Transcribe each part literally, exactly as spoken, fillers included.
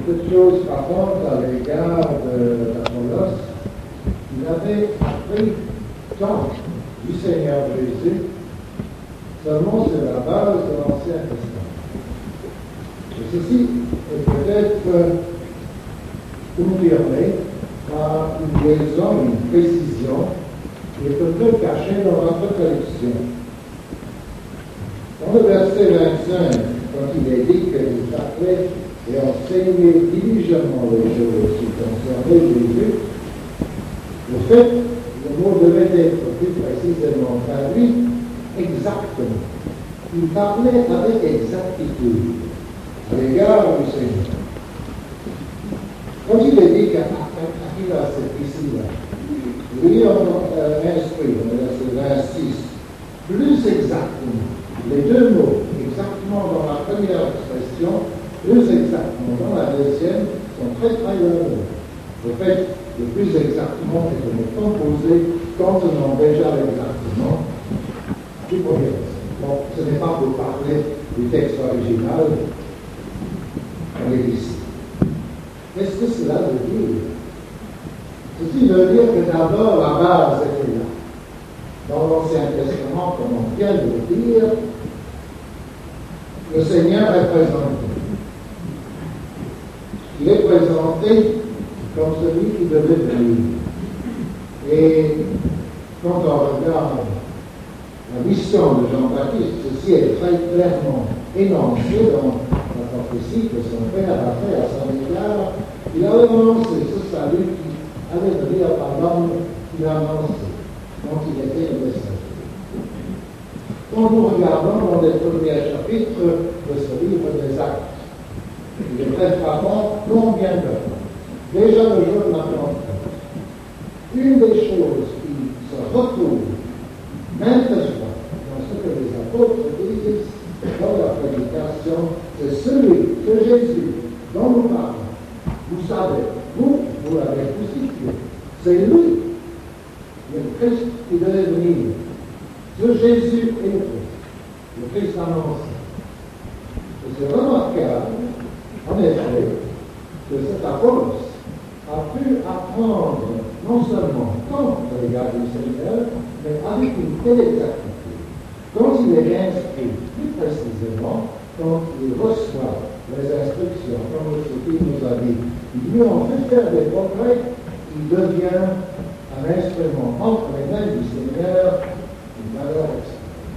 Cette chose frappantes à l'égard de Apollos, il avait appris tant du Seigneur Jésus seulement sur la base de l'Ancien Testament. Et ceci est peut-être confirmé par une liaison, une précision qui est un peu cachée dans l'Apocalypse. Dans le verset vingt-cinq, quand il est dit qu'il appelait et enseignait diligemment les choses qui concernaient Jésus, au fait, le mot devait être plus précisément traduit exactement. Il parlait avec exactitude à l'égard du Seigneur. Quand il est dit qu'Aquilas est ici, là, lui on euh, instruit, dans le verset vingt-six, plus exactement, les deux mots, exactement dans la première expression, plus exactement dans la deuxième, sont très très loin. Le fait, le plus exactement est de me composer contenant déjà exactement du premier verset. Bon, ce n'est pas pour parler du texte original, on est ici. Qu'est-ce que cela veut dire? Ceci veut dire que d'abord la base était là. Dans l'Ancien Testament, comme on vient de le dire, le Seigneur est présenté. Il est présenté comme celui qui devait venir. Et quand on regarde la mission de Jean-Baptiste, ceci est très clairement énoncé dans la prophétie que son père a fait à son égard. Il avait annoncé ce salut qui allait venir par l'homme qu'il a annoncé, dont il était le messager. Quand nous regardons dans les premiers chapitres de ce livre des Actes, il est très frappant combien de fois, déjà le jour de la Pentecôte, une des choses qui se retrouve maintes fois dans ce que les apôtres disent dans la prédication, c'est celui, ce Jésus dont nous parlons. Vous savez, vous, vous l'avez crucifié. C'est lui, le Christ qui devait venir. Ce Jésus est le Christ, le Christ annoncé. Et c'est remarquable, en effet, que cet Apollos a pu apprendre non seulement contre l'égard du Seigneur, mais avec une telle exactitude. Quand il est inscrit, plus précisément, quand il reçoit les instructions, comme ce qu'il nous a dit, ils lui ont fait faire des progrès, il devient un instrument entre les mains du Seigneur, une valeur extrême.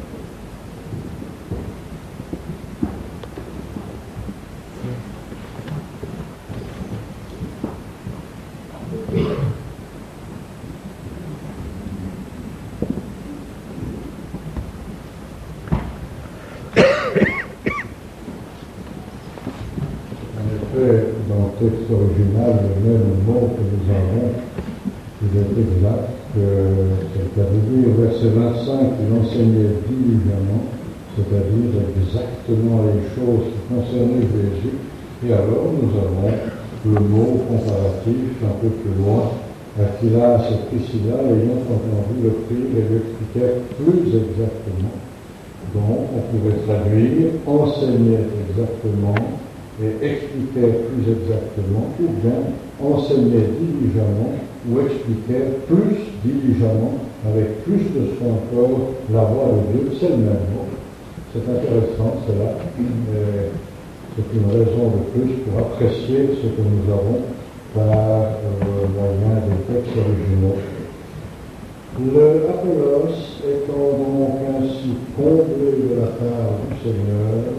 Dans le texte original, le même mot que nous avons, il est exact, c'est-à-dire au verset vingt-cinq, il enseignait diligemment, c'est-à-dire exactement les choses qui concernaient Jésus, et alors nous avons le mot comparatif un peu plus loin, Aquilas et Priscilla, ayant entendu le prix, et l'expliquait plus exactement. Donc on pourrait traduire, enseignait exactement, et expliquait plus exactement, ou bien enseignait diligemment, ou expliquait plus diligemment, avec plus de soin encore, la voix de Dieu. C'est le même mot. C'est intéressant, cela. Et c'est une raison de plus pour apprécier ce que nous avons par euh, moyen des textes originaux. Le Apollos étant donc ainsi comblé de la part du Seigneur,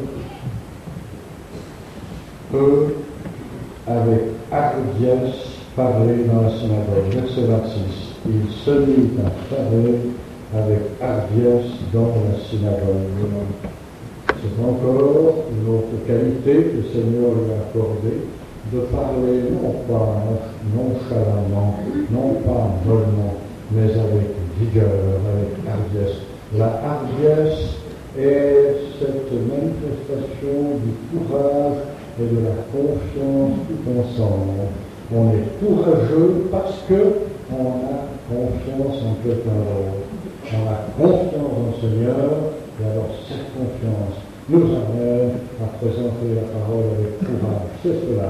peut, avec hardiesse, parler dans la synagogue. Verset vingt-six. Il se mit à parler avec hardiesse dans la synagogue. C'est encore une autre qualité que le Seigneur lui a accordée, de parler non pas nonchalamment, non pas mollement, mais avec vigueur, avec hardiesse. La hardiesse est cette manifestation du courage et de la confiance tout ensemble. On est courageux parce qu'on a confiance en quelqu'un d'autre. On a confiance en le Seigneur, et alors cette confiance nous amène à présenter la parole avec courage. C'est cela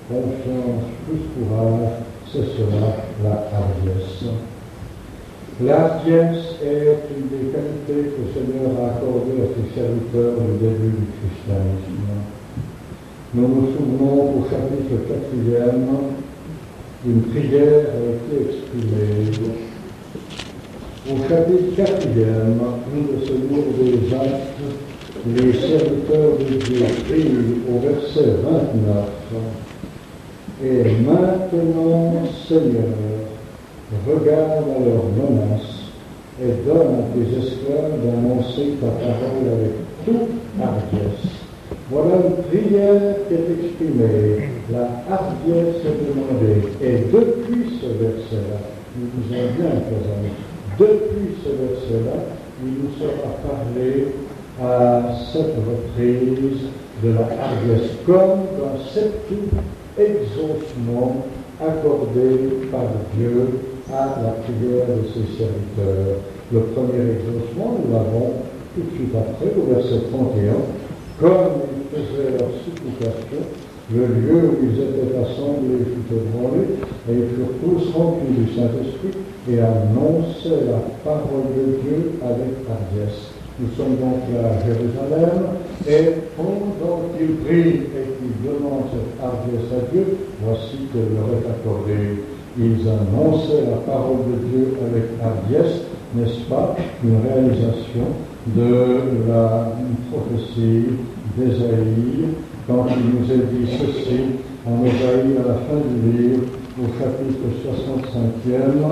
confiance plus courage, c'est cela la hardiesse. La hardiesse est une des qualités que le Seigneur a accordées à ses serviteurs au début du christianisme. Nous nous souvenons au chapitre quatrième, une prière a été exprimée. Au chapitre quatrième, nous de ce livre des Actes, les serviteurs de Dieu prient au verset vingt-neuf. Et maintenant, Seigneur, regarde à leurs menaces et donne à tes esclaves d'annoncer ta parole avec toute hardiesse. Voilà une prière qui est exprimée. La hardiesse est demandée. Et depuis ce verset-là, nous disons bien, chers amis, depuis ce verset-là, il nous sera parlé à cette reprise de la hardiesse, comme dans septuple exaucement accordé par Dieu à la prière de ses serviteurs. Le premier exaucement, nous l'avons tout de suite après, au verset trente et un. Comme ils faisaient leur supplication, le lieu où ils étaient assemblés fut ébranlé, et ils furent tous remplis du Saint-Esprit et annonçaient la parole de Dieu avec hardiesse. Nous sommes donc à Jérusalem, et pendant qu'ils prient et qu'ils demandent cette hardiesse à Dieu, voici que leur est accordé. Ils annonçaient la parole de Dieu avec hardiesse, n'est-ce pas, une réalisation de la prophétie d'Ésaïe, quand il nous est dit ceci en Ésaïe à la fin du livre, au chapitre soixante-cinquième.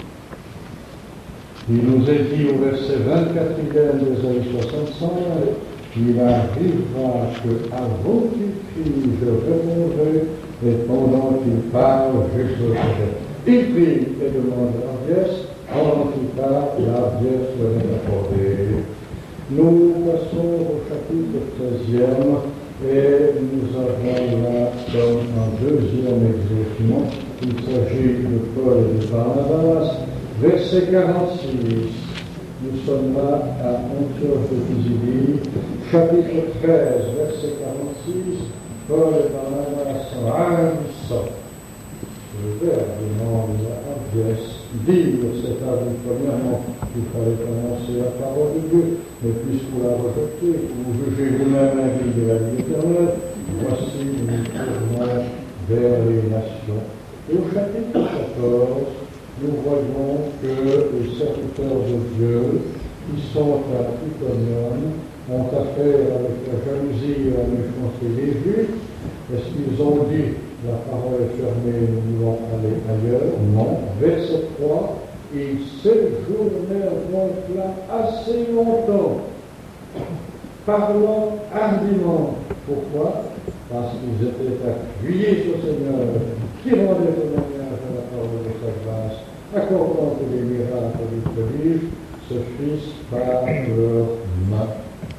Il nous est dit au verset vingt-quatrième d'Ésaïe soixante-cinq, il arrivera que avant qu'il crie, je répondrai, et pendant qu'il parle, j'exaucerai. Il prie et demande hardiesse, pendant qu'il parle, l'hardiesse leur est accordée. Nous passons au chapitre treizième et nous avons là comme un deuxième exaucement. Il s'agit de Paul et de Barnabas. Verset quarante-six. Nous sommes là à Antioche de Pisidie. Chapitre treize, verset quarante-six. Paul et Barnabas sont ravissants. Le verbe demande la hardiesse. Dire cet avis, premièrement, il fallait annoncer la parole de Dieu, mais puisque vous la rejetez, vous jugez vous-même la vie de la vie éternelle, voici nous tournons vers les nations. Et au chapitre quatorze, nous voyons que les serviteurs de Dieu, qui sont à Iconium, ont affaire avec la jalousie et la méchanceté des Juifs. Est-ce qu'ils ont dit la parole est fermée, nous voulons aller ailleurs? Non. Verset trois, ils séjournèrent donc là assez longtemps, parlant hardiment. Pourquoi? Parce qu'ils étaient appuyés sur le Seigneur, qui rendait témoignage à la parole de sa grâce, accordant que les miracles et les prodiges se fissent par leurs mains.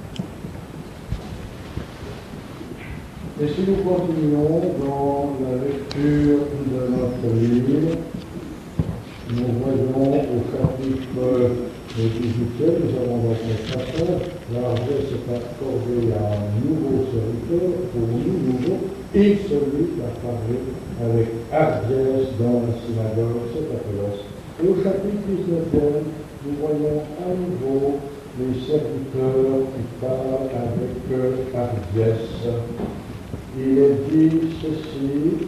Et si nous continuons dans la lecture de notre livre, nous voyons au chapitre dix-huitième, nous avons donc notre passage, l'hardiesse est accordée à un nouveau serviteur, pour nous nouveau, et celui qui a parlé avec hardiesse dans la synagogue, c'est Apollos. Et au chapitre dix-neuvième, nous voyons à nouveau les serviteurs qui parlent avec hardiesse. Il est dit ceci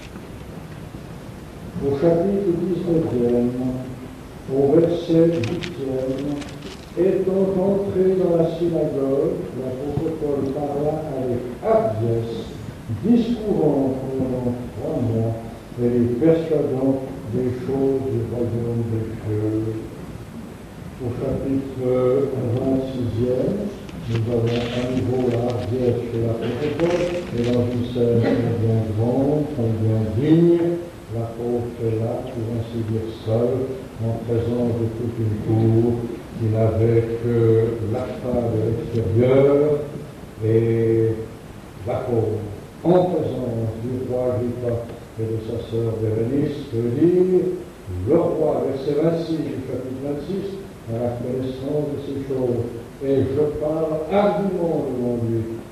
au chapitre dix-neuvième, au verset huitième, étant entré dans la synagogue, l'apôtre Paul parla avec hardiesse, discourant pendant trois mois et les persuadant des choses du royaume des cieux. Au chapitre vingt-sixième, nous avons à nouveau la hardiesse chez l'apôtre Paul, et dans une scène bien grande, bien digne, l'apôtre est là, pour ainsi dire seul, en présence de toute une cour qui n'avait que l'appât de l'extérieur, et l'apôtre, en présence du roi Agrippa et de sa sœur Bérénice, veut dire, le roi, verset vingt-six du chapitre vingt-six, à la connaissance de ces choses, et je parle hardiment devant lui,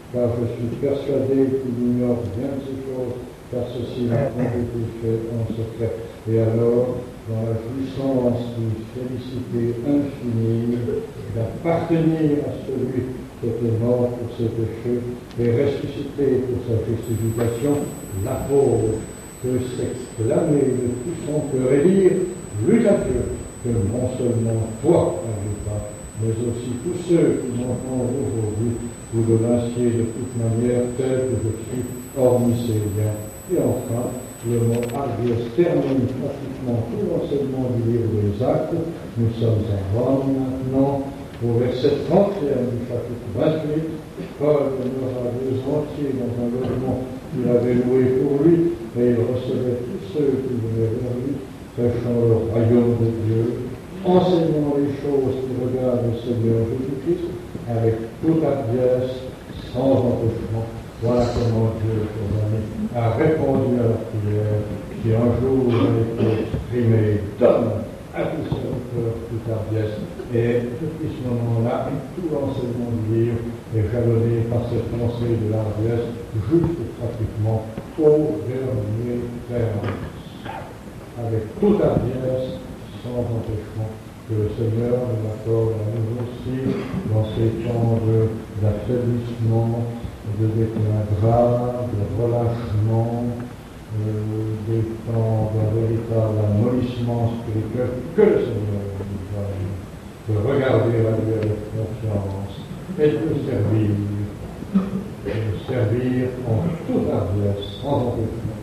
car je suis persuadé qu'il ignore bien de ces choses, car ceci n'a point été fait en secret. Et alors, dans la jouissance d'une félicité infinie, d'appartenir à celui qui était mort pour ses péchés et ressuscité pour sa justification, l'apôtre peut s'exclamer de tout son cœur et dire, Loué à Dieu, que non seulement toi, Agrippa, mais aussi tous ceux qui m'entendent aujourd'hui, vous devinciez de toute manière tel que je suis, hormis ces liens. Et enfin, le mot argies termine pratiquement tout l'enseignement du livre des Actes. Nous sommes en Rome maintenant, au verset trente et un du chapitre vingt-huit. Paul demeura deux entiers dans un logement qu'il avait loué pour lui, et il recevait tous ceux qui venaient vers lui, prêchant le royaume de Dieu, enseignant les choses qui regardent le Seigneur Jésus-Christ, avec toute hardiesse, sans empêchement. Voilà comment Dieu, chers amis, a répondu à la prière qui un jour a été exprimée. Donne à tout serviteur toute hardiesse. Et depuis ce moment-là, tout l'enseignement du livre est jalonné par cette pensée de l'hardiesse, juste pratiquement au dernier terme. Avec toute hardiesse, sans empêchement, que le Seigneur nous accorde à nous aussi dans ces temps d'affaiblissement, de déclin grave, de relâchement, euh, des temps d'un véritable amollissement spirituel, que le Seigneur nous donne, de regarder à lui avec confiance et de le servir, de le servir en toute hardiesse, sans empêchement.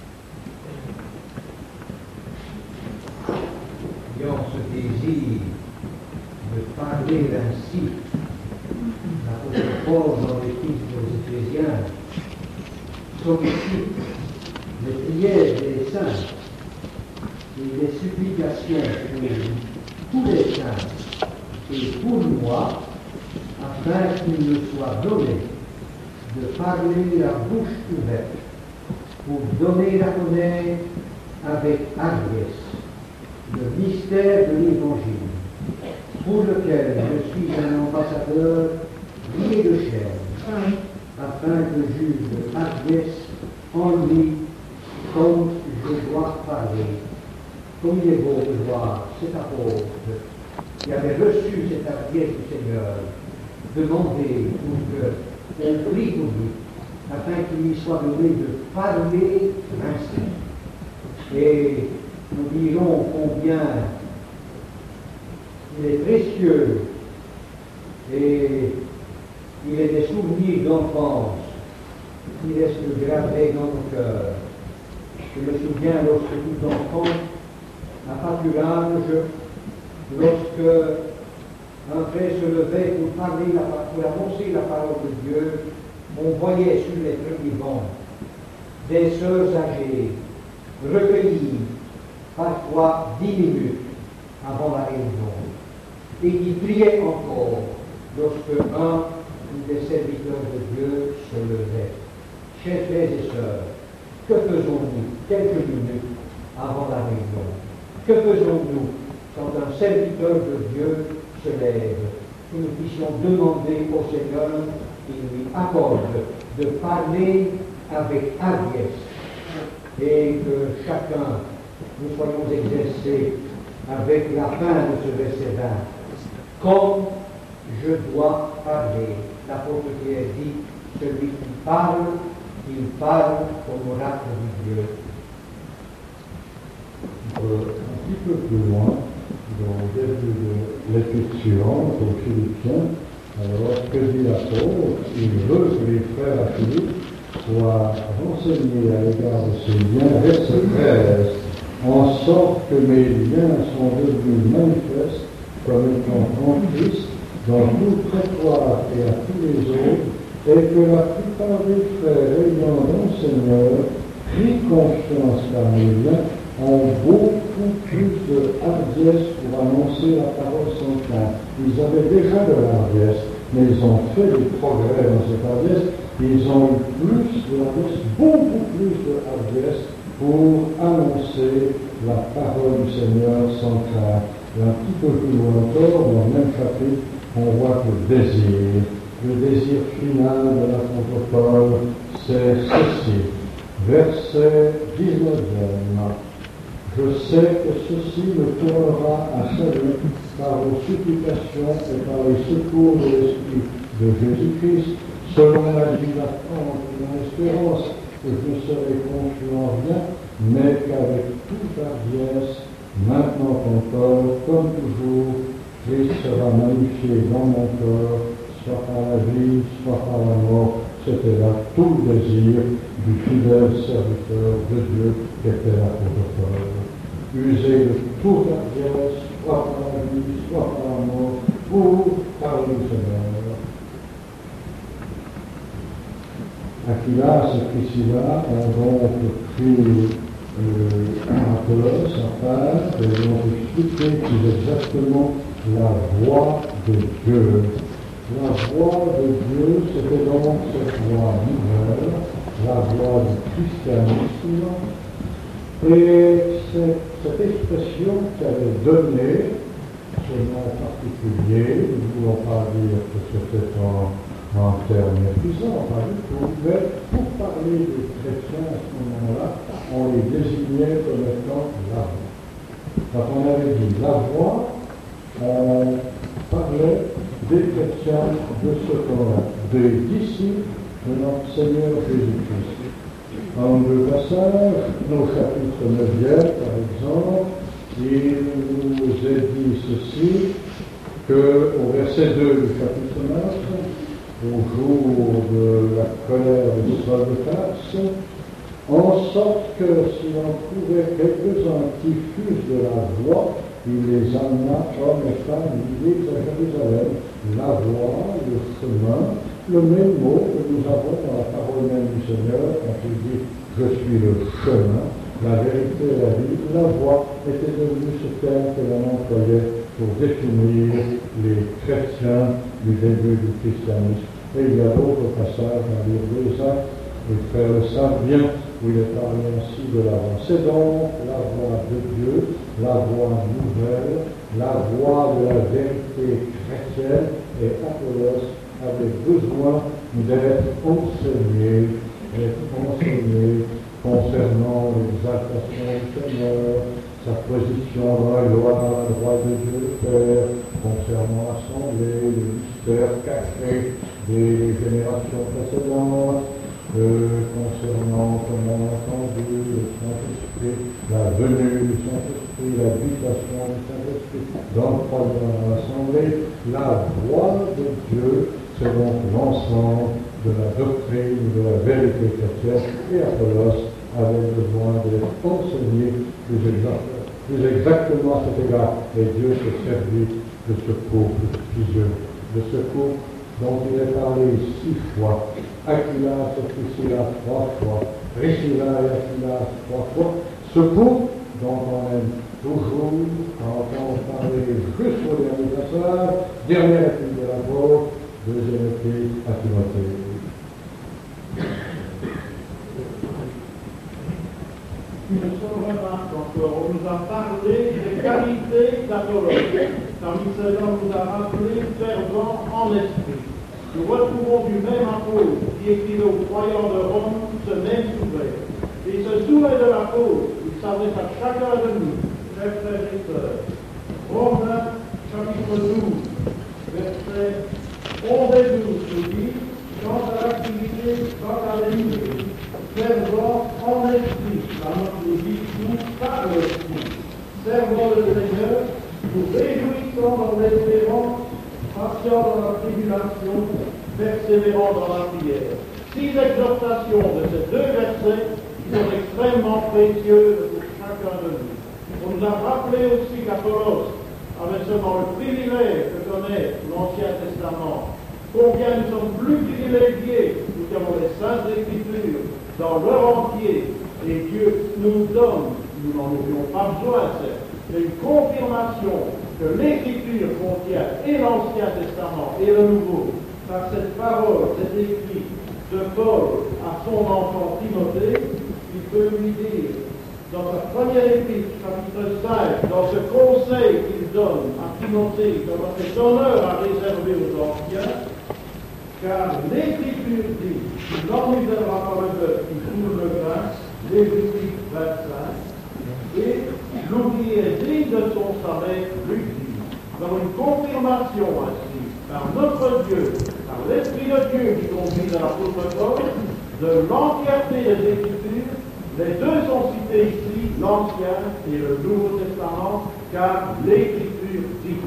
Ayant ce désir de parler ainsi, l'apôtre Paul dans l'Épître aux Éphésiens sollicite les prières des saints et les supplications pour tous les saints et pour moi, afin qu'il me soit donné de parler la bouche ouverte pour donner à connaître avec hardiesse le mystère de l'Évangile, pour lequel je suis un ambassadeur lié de chair, afin que je juge de hardiesse en lui comme je dois parler. Comme il est beau de voir cet apôtre qui avait reçu cette hardiesse du Seigneur, demander pour qu'on prie pour lui, afin qu'il lui soit donné de parler ainsi. Et nous dirons combien il est précieux et il est des souvenirs d'enfance qui restent gravés dans nos cœurs. Je me souviens lorsque tout enfant, à pâturage, lorsque un frère se levait pour parler, la, pour annoncer la parole de Dieu, on voyait sur les premiers bancs des sœurs âgées recueillies parfois dix minutes avant la réunion, et qui priaient encore lorsque un des serviteurs de Dieu se levait. Chers frères et sœurs, que faisons-nous quelques minutes avant la réunion? Que faisons-nous quand un serviteur de Dieu se lève? Que nous puissions demander au Seigneur qu'il lui accorde de parler avec hardiesse et que chacun nous soyons exercés avec la fin de ce verset vingt. Comme je dois parler. L'apôtre Pierre dit, celui qui parle, il parle comme oracle de Dieu. Euh, un petit peu plus loin, dans le début de l'épître suivante, aux Philippiens, alors que dit l'apôtre? Il veut que les frères à Philippe soient renseignés à l'égard de ces liens, verset treize, en sorte que mes liens sont devenus manifestes comme étant en Christ dans tout prétoire et à tous les autres, et que la plupart des frères ayant dans le Seigneur pris confiance par mes liens ont beaucoup plus de hardiesse pour annoncer la parole sans crainte. Ils avaient déjà de l'hardiesse, mais ils ont fait du progrès dans cette hardiesse. Ils ont eu plus de hardiesse, beaucoup plus de hardiesse pour annoncer la parole du Seigneur sans crainte. Et un petit peu plus loin encore, dans le même chapitre, on voit que le désir le désir final de l'apôtre Paul, c'est ceci. Verset dix-neuvième. Je sais que ceci me tournera à salut par vos supplications et par les secours de l'Esprit de Jésus-Christ, selon la dilatation de mon espérance, que je ne serai confiant en rien, mais qu'avec toute hardiesse, maintenant encore, comme toujours, Christ sera magnifié dans mon corps, soit par la vie, soit par la mort. C'était là tout le désir du fidèle serviteur de Dieu qui était l'apôtre Paul. User de toute hardiesse, soit par la vie, soit par la mort, pour parler du Seigneur. Aquilas et Priscilla ont donc pris euh, Apollos à part et ont expliqué plus exactement la voix de Dieu. La voix de Dieu, c'était donc cette voix nouvelle, la voix du christianisme, et c'est cette expression qui avait donné ce nom particulier. Nous ne voulons pas dire que c'était en, en termes méprisants, pas du tout, mais pour parler des chrétiens à ce moment-là, on les désignait comme étant la voix. Quand on avait dit la voix, on parlait des chrétiens de ce temps-là, des disciples de notre Seigneur Jésus-Christ. En deux passages, nos chapitres neuvième, par exemple, il nous est dit ceci, qu'au verset deux du chapitre neuf, au jour de la colère de Saul de Tarse, en sorte que si l'on trouvait quelques-uns qui fussent de la voie, il les amena, hommes et femmes, guidés à Jérusalem. La voie, le chemin, le même mot que nous avons dans la parole même du Seigneur, quand il dit « Je suis le chemin, la vérité et la vie », la voie était devenue ce terme que l'on employait pour définir les chrétiens du début du christianisme. Et il y a d'autres passages dans les deux actes, les frères le savent bien, où il est parlé ainsi de la voie. C'est donc la voie de Dieu, la voie nouvelle, la voie de la vérité chrétienne, et Apollos avait besoin d'être enseigné, d'être enseigné concernant l'exaltation du Seigneur, sa position dans la gloire, dans la droite de Dieu le Père, concernant l'assemblée, le mystère caché des générations précédentes, Euh, concernant, comme on a entendu, le Saint-Esprit, la venue du Saint-Esprit, l'habitation du Saint-Esprit dans le croyant dans l'Assemblée. La voix de Dieu, c'est donc l'ensemble de la doctrine, de la vérité chrétienne, et Apollos avait besoin d'être enseigné plus, exact, plus exactement à cet égard. Et Dieu s'est servi de ce couple fusionnel, de ce couple dont il est parlé six fois. Aquilas et Priscilla trois fois, Priscilla et Aquilas trois fois, ce couple dont on aime toujours entendre parler jusqu'au dernier passage, dernière épître de l'apôtre, deuxième épître à Timothée. Une seule remarque encore, on nous a parlé des qualités d'Apollos, tandis que l'on nous a rappelé fervent en esprit. Nous retrouvons du même apôtre qui écrivait aux croyants de Rome ce même souhait. Et ce souhait de l'apôtre, il s'adresse à chacun de nous, chers frères et sœurs. Romains, chapitre douze, versets onze et douze, nous dit, quant à l'activité, quant à l'ennemi, servant en esprit, la note nous dit tout par l'esprit. Servant le Seigneur, nous réjouissons dans l'espérance, patient dans la tribulation, persévérant dans la prière. Six exhortations de ces deux versets qui sont extrêmement précieuses pour chacun de nous. On nous a rappelé aussi qu'Apollos avait seulement le privilège de connaître l'Ancien Testament. Combien nous sommes plus privilégiés, nous qui avons les Saintes Écritures dans leur entier, et Dieu nous donne, nous n'en aurions pas besoin, certes, mais une confirmation que l'Écriture contient et l'Ancien Testament et le Nouveau, par cette parole, cet écrit de Paul à son enfant Timothée, il peut lui dire, dans sa première épître, chapitre cinq, dans ce conseil qu'il donne à Timothée, comme fait honneur à réserver aux anciens, car l'Écriture dit, tu l'ennuieras par le bœuf qui fourre le pain, Lévitique vingt-cinq, et l'ouvrier est digne de son salaire, Luc dix. Dans une confirmation ainsi, par notre Dieu, par l'Esprit de Dieu qui conduit dans l'apôtre Paul, de l'entièreté des Écritures, les deux sont cités ici, l'Ancien et le Nouveau Testament, car l'Écriture dit.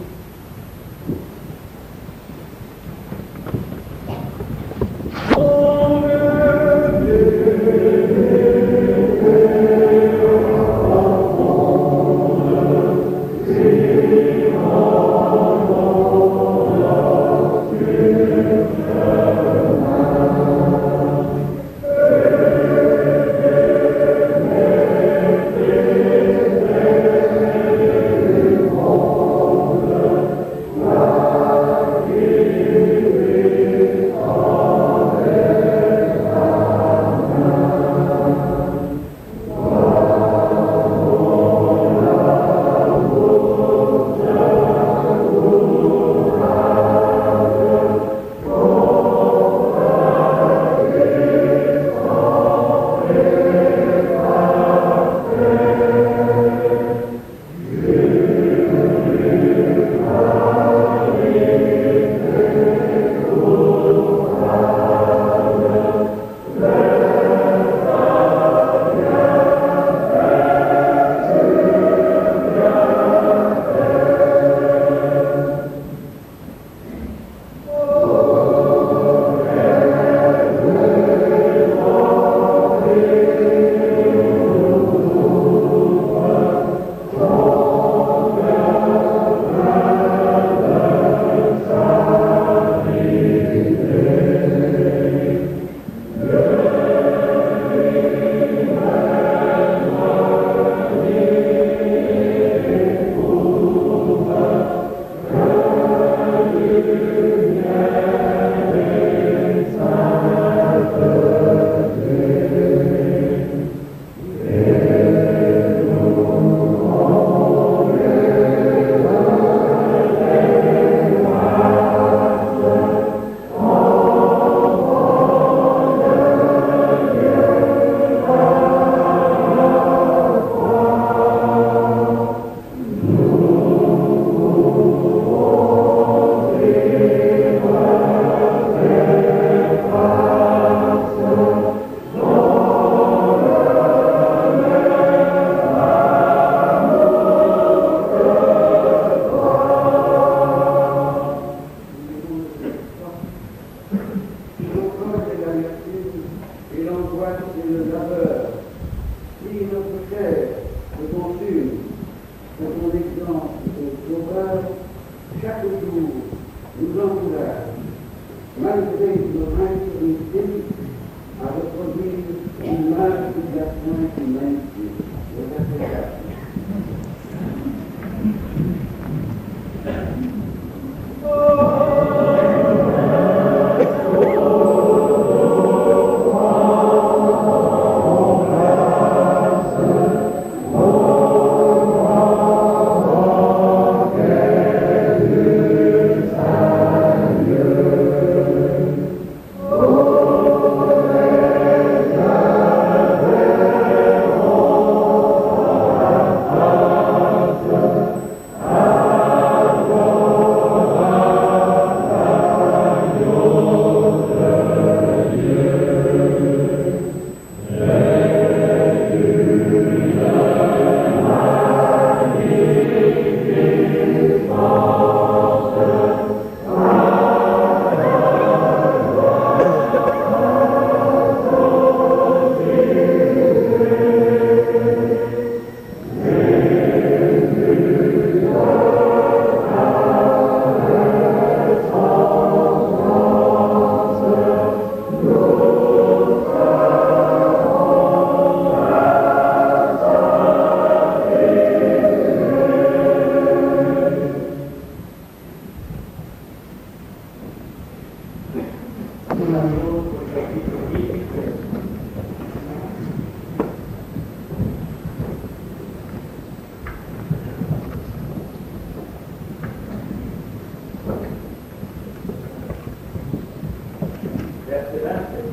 verset vingt-sept.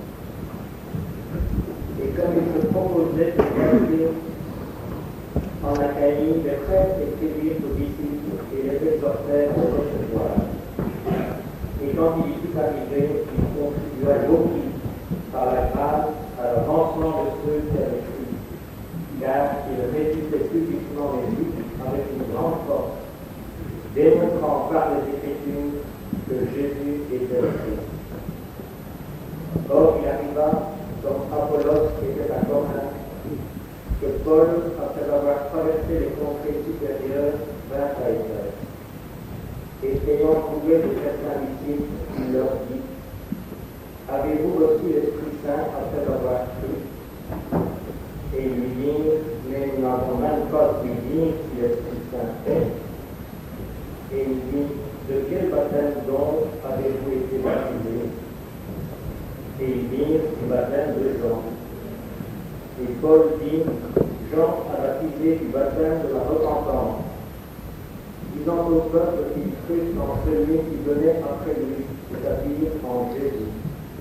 Et comme il se proposait de gagner en Achaïe, les prêtres écrivirent aux disciples et les exhortèrent à recevoir. Et quand il y fut arrivé, il contribua beaucoup par la grâce à la lancement de ceux qui avaient cru, car il réfutait publiquement les juifs avec une grande force, démontrant par les Écritures que Jésus était le Christ. Or, il arriva, comme Apollos était à Corinthe, que Paul, après avoir traversé les contrées supérieures, vint à Éphèse. Et ayant trouvé de certains disciples, il leur dit: avez-vous reçu l'Esprit Saint après avoir cru? Et ils lui dirent: mais nous n'avons même pas pu dire si l'Esprit Saint est. Et il dit: de quel baptême donc avez-vous été baptisés? Et ils dirent: du baptême de Jean. Et Paul dit: Jean a baptisé du baptême de la repentance, disant au peuple qu'ils crût en celui qui venait après lui, c'est-à-dire en Jésus.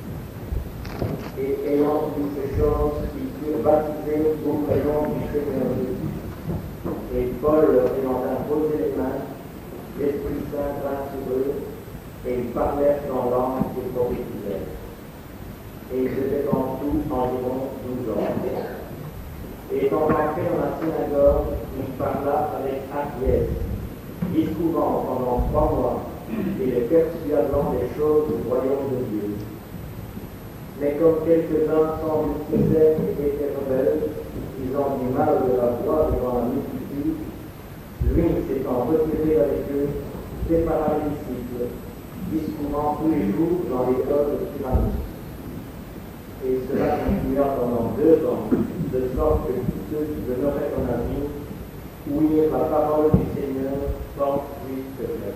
Et ayant dit ces choses, ils furent baptisés au prénom du Seigneur Jésus. Et Paul leur ayant imposé les mains, l'Esprit Saint vint sur eux, et ils parlèrent dans langue et prophétisèrent. Et ils étaient en tout environ douze ans. Et étant entré dans la synagogue, il parla avec hardiesse, discourant pendant trois mois, et les persuadant des choses du royaume de Dieu. Mais comme quelques-uns s'endurcissaient et étaient rebelles, ils ont du mal de la voix devant la multitude, lui, s'étant retiré avec eux, sépara les disciples, discourant tous les jours dans l'école de Tyrannus. Et cela continua pendant deux ans, de sorte que tous ceux qui demeuraient en Asie ouïrent la parole du Seigneur sans suite que fait.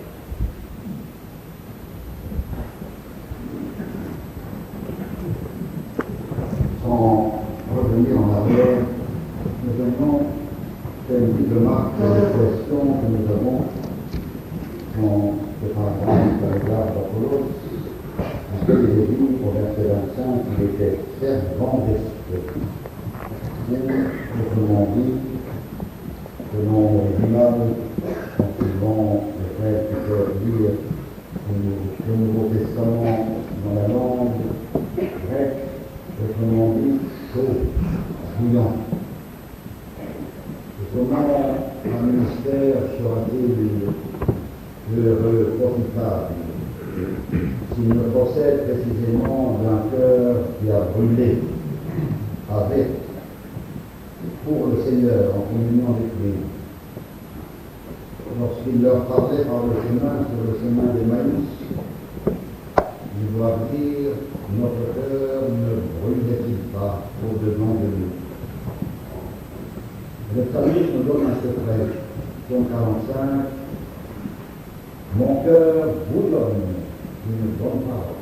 Sans revenir en arrière, nous aimons faire une petite remarque sur les questions que nous avons quand, par exemple, par l'égard d'Apollos, parce que les dit au verset vingt-cinq qu'il était servant d'esprit. Autrement dit, selon l'imam, en suivant le frère qui peut lire le Nouveau Testament dans la langue grecque, autrement dit, chaud, bouillant. Et comment un ministère sera-t-il heureux, profitable, s'il ne procède précisément d'un cœur qui a brûlé avec, pour le Seigneur, en communion avec lui. Lorsqu'il leur parlait par le chemin, sur le chemin d'Emmaüs, ils doivent dire: notre cœur ne brûlait-il pas au-devant de nous? Le psalmiste nous donne un secret, psaume quarante-cinq: mon cœur bouillonne d'une bonne parole.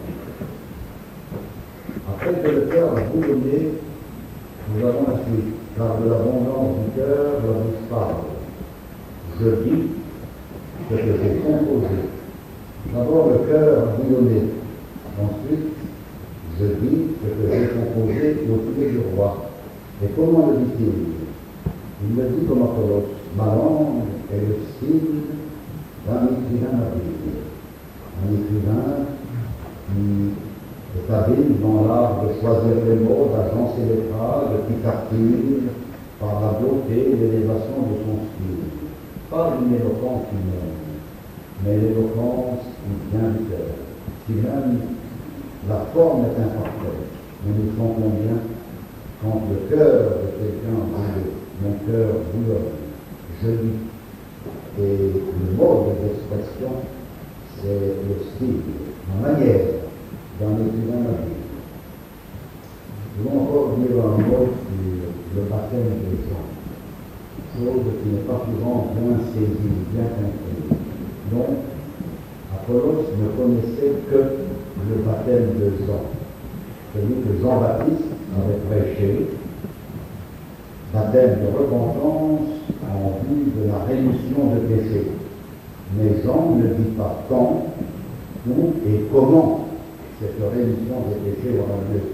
Après que le cœur a bouillonné, nous avons la suite, car de l'abondance du cœur, la bouche parle. Je dis ce que j'ai composé. D'abord, le cœur a bouillonné. Ensuite, je dis ce que j'ai composé au pied du roi. Et comment le dit-il? Il le dit comme Apollos: ma langue est le style d'un écrivain habile. Un écrivain qui est habile dans l'art de choisir les mots, d'agencer les phrases, qui captive par la beauté et l'élévation de son style. Pas une éloquence humaine, mais l'éloquence qui vient du cœur. Si même la forme est imparfaite, mais nous sentons bien quand le cœur de quelqu'un bouillonne, mon cœur bouillonne, je dis. Et le mode d'expression, c'est le style, la manière d'un écrivain habile. Nous allons encore dire un mot sur le baptême des gens, chose qui n'est pas souvent bien saisie, bien comprise. Donc, Apollos ne connaissait que le baptême de Jean, celui que Jean-Baptiste avait prêché, baptême de repentance en vue de la rémission de péché. Mais Jean ne dit pas quand, où et comment cette rémission des péchés dans la Dieu.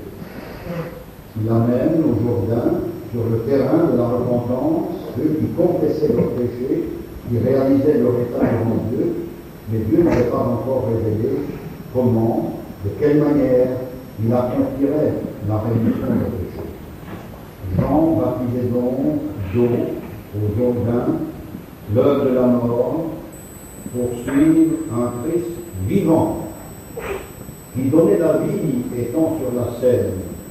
Il amène au Jourdain, sur le terrain de la repentance, ceux qui confessaient leurs péchés, qui réalisaient leur état devant Dieu, mais Dieu n'avait pas encore révélé comment, de quelle manière il accomplirait la rémission des péchés. Jean baptisait donc d'eau au Jourdain, l'heure de la mort, pour suivre un Christ vivant, qui donnait la vie étant sur la scène.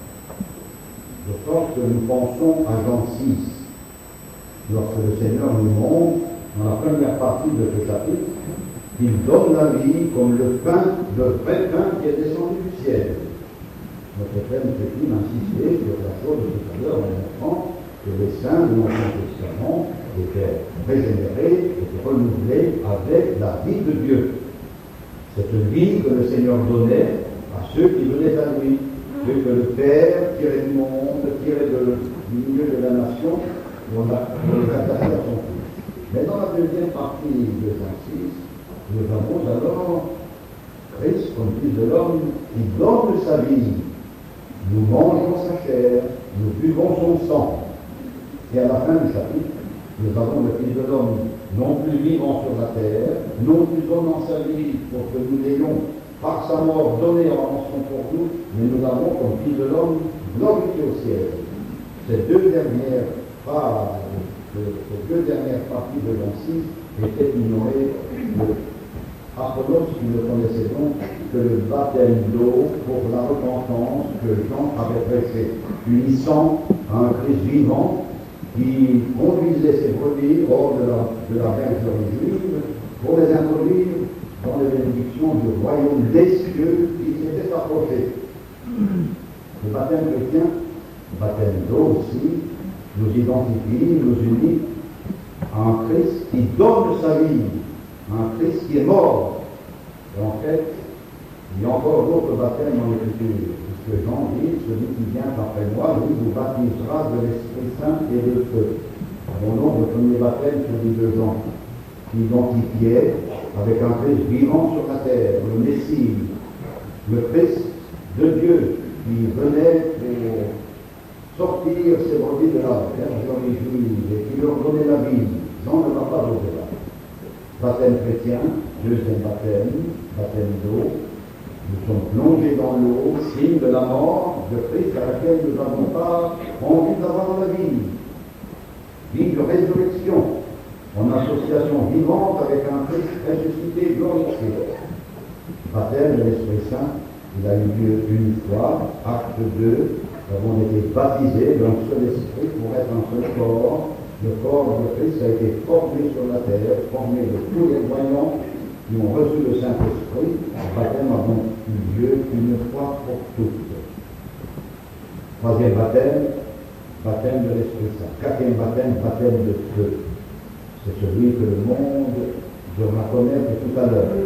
De sorte que nous pensons à Jean six, lorsque le Seigneur nous montre, dans la première partie de ce chapitre, qu'il donne la vie comme le pain, le vrai pain qui est descendu du ciel. Notre frère peut-il insister sur la chose de tout à l'heure en montrant que les saints de l'Ancien Testament étaient régénérés, étaient renouvelés avec la vie de Dieu. Cette vie que le Seigneur donnait à ceux qui venaient à lui, ceux que le Père tirait du monde, tirait de, du milieu de la nation, pour les attacher à son Fils. Mais dans la deuxième partie de Jean six, nous avons alors Christ, comme Fils de l'homme, qui donne sa vie. Nous mangeons sa chair, nous buvons son sang. Et à la fin du chapitre, nous avons le Fils de l'homme non plus vivant sur la terre, non plus donnant sa vie pour que nous l'ayons par sa mort donnée en rançon pour nous, mais nous avons comme Fils de l'homme glorifié au ciel. Ces deux dernières phrases, ces deux dernières parties de Jean six étaient ignorées de Apollos, qui ne connaissait donc que le baptême d'eau pour la repentance que Jean avait prêché, unissant à un Christ vivant qui conduisait ses brebis hors de la, de la bergerie juive pour les introduire dans les bénédictions du royaume des cieux qui s'était approché. Le baptême chrétien, le baptême d'eau aussi, nous identifie, nous unit à un Christ qui donne sa vie, un Christ qui est mort. Et en fait, il y a encore d'autres baptêmes dans l'Écriture, puisque Jean dit, celui qui vient après moi, lui vous baptisera de l'Esprit Saint et de feu. Bon, donc, le premier baptême, celui de Jean, qui identifiait avec un Christ vivant sur la terre, le Messie, le Christ de Dieu, qui venait pour sortir ses brebis de la bergerie juive et qui leur donnait la vie. Jean ne va pas au-delà. Baptême chrétien, deuxième baptême, baptême d'eau. Nous sommes plongés dans l'eau, signe de la mort de Christ à laquelle nous n'avons pas envie d'avoir la vie. Vie de résurrection, en association vivante avec un Christ ressuscité, glorifié. Baptême de l'Esprit Saint, il a eu lieu une fois, acte deux, nous avons été baptisés d'un seul esprit pour être un seul corps. Le corps de Christ a été formé sur la terre, formé de tous les voyants qui ont reçu le Saint-Esprit. Le baptême a donc eu lieu une fois pour toutes. Troisième baptême, baptême de l'Esprit Saint. Quatrième baptême, baptême de feu. C'est celui que le monde devra connaître tout à l'heure.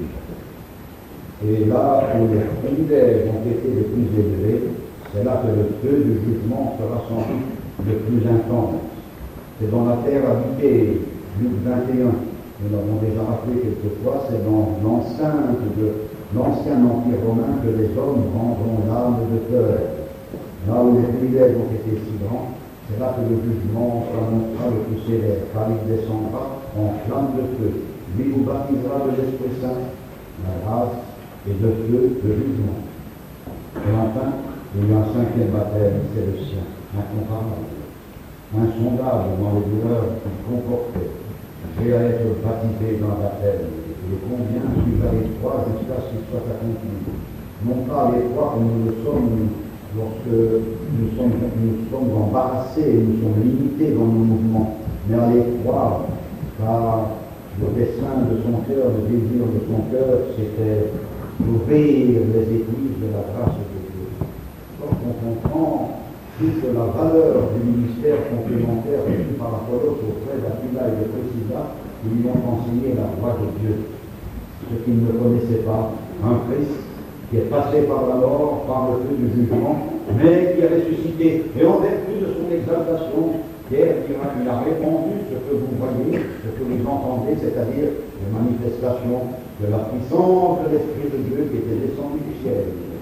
Et là où les privilèges ont été les plus élevés, c'est là que le feu du jugement sera sans doute le plus intense. C'est dans la terre habitée, Luc vingt et un, nous l'avons déjà rappelé quelquefois, c'est dans l'enceinte de l'ancien empire romain que les hommes rendront l'âme de peur. Là où les privilèges ont été si grands, c'est là que le jugement s'annoncera le plus sévère, car il descendra en flamme de feu. Lui vous baptisera de l'Esprit Saint, la grâce et de feu de jugement. Et enfin, il y a un cinquième baptême, c'est le sien, incomparable, insondable dans les douleurs qu'il comportait. J'ai à être baptisé dans la baptême, et combien suis-je à l'étroit jusqu'à ce qu'il soit accompli. Non pas à l'étroit comme nous le sommes lorsque nous sommes, nous sommes embarrassés, nous sommes limités dans nos mouvements, mais à l'étroit, car le dessein de son cœur, le désir de son cœur, c'était d'ouvrir les églises de la grâce de Dieu. Lorsqu'on comprend toute la valeur du ministère complémentaire reçu par Apollos auprès d'Aquila et de Priscilla, qui lui ont enseigné la voie de Dieu, ce qu'ils ne connaissaient pas, un Christ qui est passé par la mort, par le feu du jugement, mais qui est ressuscité. Et en vertu de son exaltation, Pierre dira qu'il a répandu ce que vous voyez, ce que vous entendez, c'est-à-dire les manifestations de la puissance de l'Esprit de Dieu qui était descendu du ciel.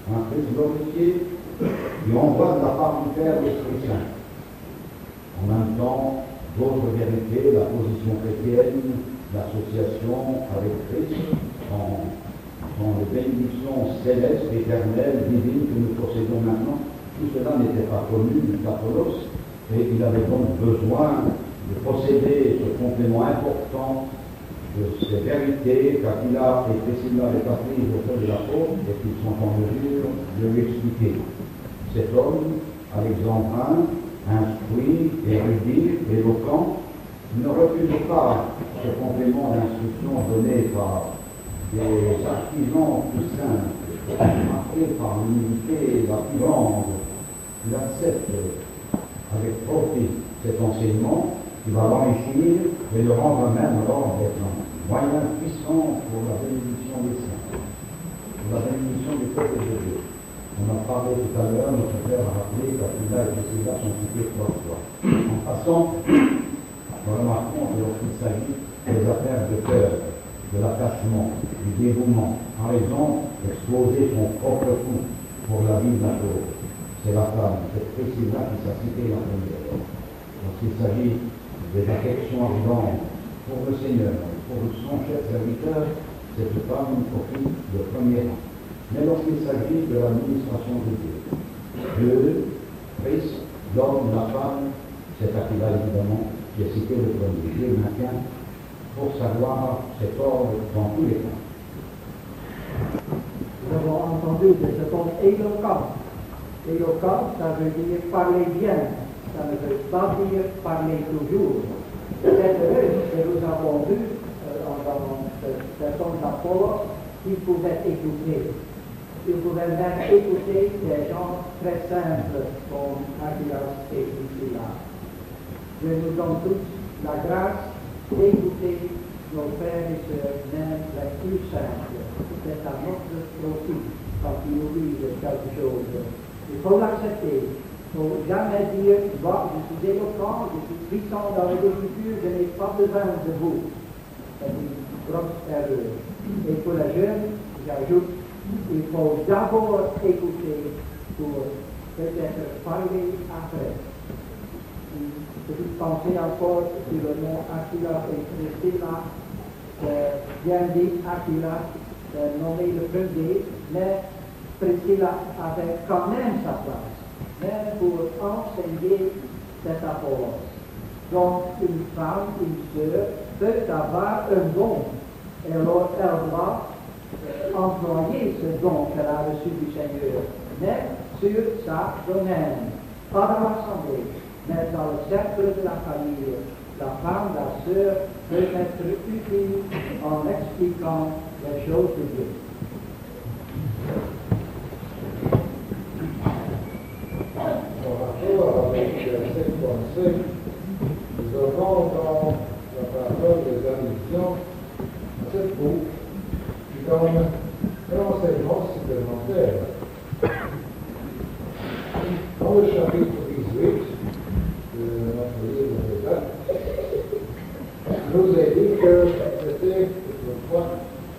un Christ glorifié qui envoie de la part du Père l'Esprit Saint. En même temps, d'autres vérités, la position chrétienne, l'association avec Christ, dans, dans les bénédictions célestes, éternelles, divines que nous possédons maintenant, tout cela n'était pas connu du Catholos, et il avait donc besoin de posséder ce complément important de ces vérités qu'Aquila et Priscilla avaient apprises auprès de l'apôtre et qu'ils sont en mesure de lui expliquer. Cet homme, alexandrin, instruit, érudit, éloquent, ne refuse pas ce complément d'instruction donné par des artisans plus simples, marqués par l'humilité la plus grande. Il accepte avec profit cet enseignement qui va l'enrichir et le rendre même alors d'être un moyen puissant pour la bénédiction des saints, pour la bénédiction du peuple de Dieu. On a parlé tout à l'heure, notre frère a rappelé qu'Aquila et Priscilla sont cités trois fois. En passant, nous remarquons que lorsqu'il s'agit des affaires de cœur, de l'attachement, du dévouement, par exemple, exposer son propre coup pour la vie d'un autre. C'est la femme, c'est Priscilla qui s'est citée la première. Lorsqu'il s'agit des affections ardentes pour le Seigneur, pour son chef serviteur, cette femme occupe le premier rang. Mais lorsqu'il s'agit de l'administration de Dieu, Dieu, Christ, l'homme, la femme, c'est Aquila évidemment qui est cité le premier. Dieu maintient pour savoir cet ordre dans tous les cas. Nous avons entendu que ce mot éloquent. Éloquent, ça veut dire parler bien, ça ne veut pas dire parler toujours. C'est vrai que nous avons vu euh, dans cette personne d'Apollos qu'il pouvait écouter. Il pouvait même écouter des gens très simples comme Aquilas et Priscilla. Je nous donne tous la grâce d'écouter nos frères et sœurs, même les plus simples. C'est à notre profit quand ils nous disent quelque chose. Il faut l'accepter. Il ne faut jamais dire, moi, je suis éloquent, je suis puissant dans l'agriculture, je n'ai pas besoin de vous. C'est une grosse erreur. Et pour les jeunes, j'ajoute, il faut d'abord écouter pour peut-être parler après. Je peux penser encore sur le nom Aquila et Priscilla, bien dit Aquila, nommé le premier, mais Priscilla avait quand même sa place, même pour enseigner cet Apollos. Donc une femme, une sœur, peut avoir un don, et alors elle doit employer ce don qu'elle a reçu du Seigneur, mais sur sa domaine, pas dans l'assemblée, mais dans le cercle de la famille. La femme, la sœur, peut être utile en expliquant les choses de Dieu. En rapport avec cette pensée, nous avons dans la parole des allusions à cette boucle qui donne un enseignement supplémentaire. Dans le chapitre dix-huit de notre livre des Actes, il nous est dit que c'était autrefois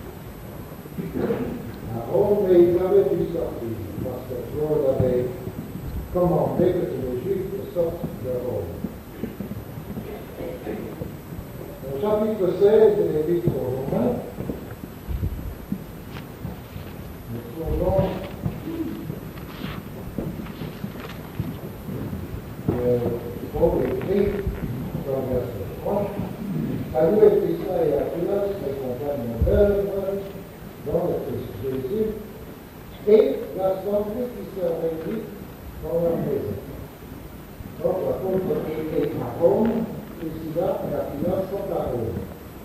à Rome, mais ils avaient dû sortir, parce que Claude avait commandé que les Juifs sortent de Rome. Au chapitre seize de l'Épître aux Romains, nous trouvons Paul écrit dans le verset trois, Salut et Priscilla et Aquilas, mes compagnons d'œuvre dans le Christ Jésus, et l'assemblée qui se réunit dans leur maison. Donc l'apôtre est à Rome, Priscilla et Aquilas sont à Rome.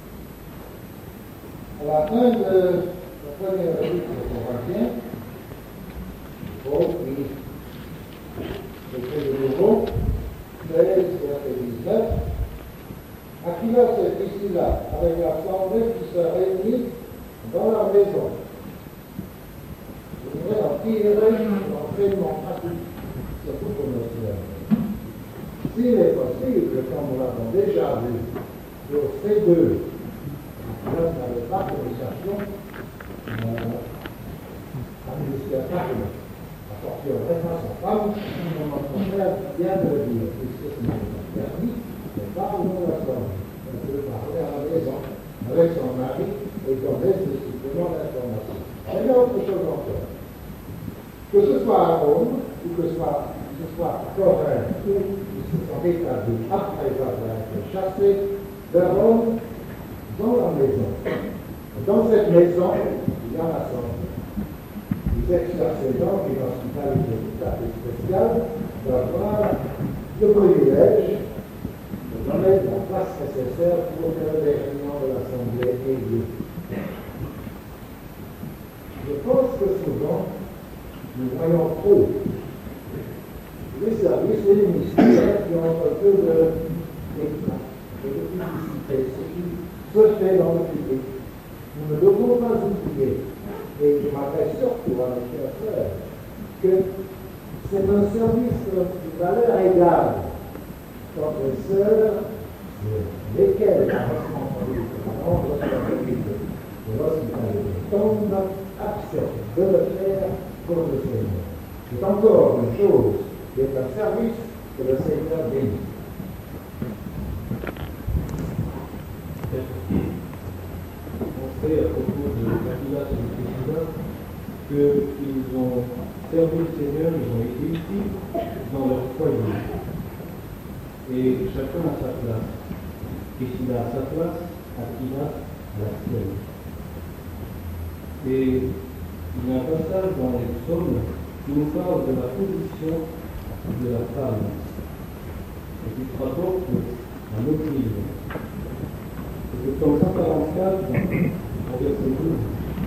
À la fin de la première épître aux Corinthiens, Paul écrit de nouveau, treize, verset dix-neuf, Aquilas et Priscilla, avec l'assemblée qui se réunit dans leur maison. Je voudrais en tirer l'entraînement pratique, surtout pour nos sœurs. S'il est possible, comme nous l'avons déjà vu, sur ces deux, Aquilas n'avait pas de communication, administrateur, à sortir de façon femme, mon frère vient de le dire, puisque ce n'est pas permis, mais pas au nom de la famille. On peut parler à la maison avec son mari et donner ce supplément d'information. Il y a autre chose encore. Que ce soit à Rome, ou que ce soit, que ce soit à Corinthe, où ils se sont établis après avoir été chassés de Rome, dans la maison. Dans cette maison, il y a la santé. Ils exercent donc une hospitalité tout à fait spéciale d'avoir le privilège de donner la place nécessaire pour que les réunions de l'Assemblée aient lieu. Je pense que souvent, nous voyons trop les services et les ministères qui ont un peu d'éclat et de publicité, ce qui se fait dans le public. Nous ne devons pas oublier, et je m'adresse surtout à mes chers frères, que c'est un service de valeur égale quand les sœurs sur lesquelles la responsabilité de l'hospitalité tombe acceptent de le faire pour le Seigneur. C'est encore une chose qui est un service que le Seigneur bénit. On sait à propos de Capilas et du président qu'ils ont servi le Seigneur, ils ont été utiles dans leur foyer. Et chacun a sa place. Priscilla a sa place, Aquila a la sienne. Et il y a un passage dans les psaumes qui nous parle de la position de la femme et qui se rapporte à notre livre. C'est le psaume cent quarante-quatre, au verset douze.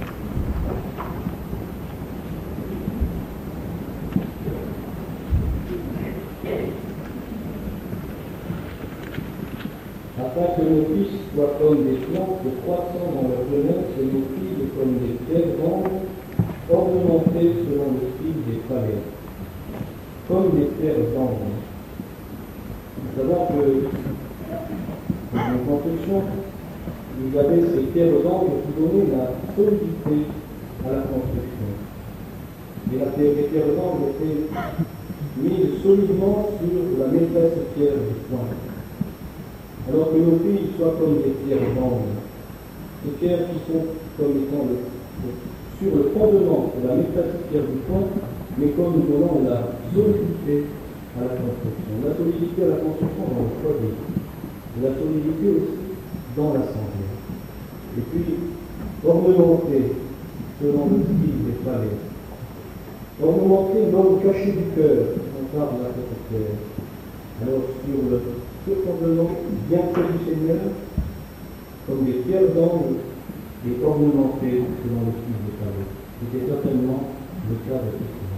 Afin que nos fils soient comme des plantes croissant dans leur jeunesse et nos filles comme des pierres grandes, ornementées selon le style des palais, comme des pierres d'angle. Il faut savoir que dans une construction, vous avez ces pierres d'angle qui donnaient la solidité à la construction. Et la pierre, les pierres d'angle étaient mises solidement sur la maîtresse pierre du point. Alors que nos filles soient comme des pierres d'angle, ces pierres qui sont comme étant le, le, sur le fondement de la maîtresse pierre du point, mais comme nous donnant la solidité à la construction. La solidité à la construction dans le foyer, la solidité aussi dans l'assemblée. Et puis, ornementée selon le style des palais. Ornementée dans le cachet du cœur, on parle de la pierre. Alors, sur le tout simplement bien fait du Seigneur, comme des pierres d'angle et ornementées selon le style des palais. C'était certainement le cas de Christ.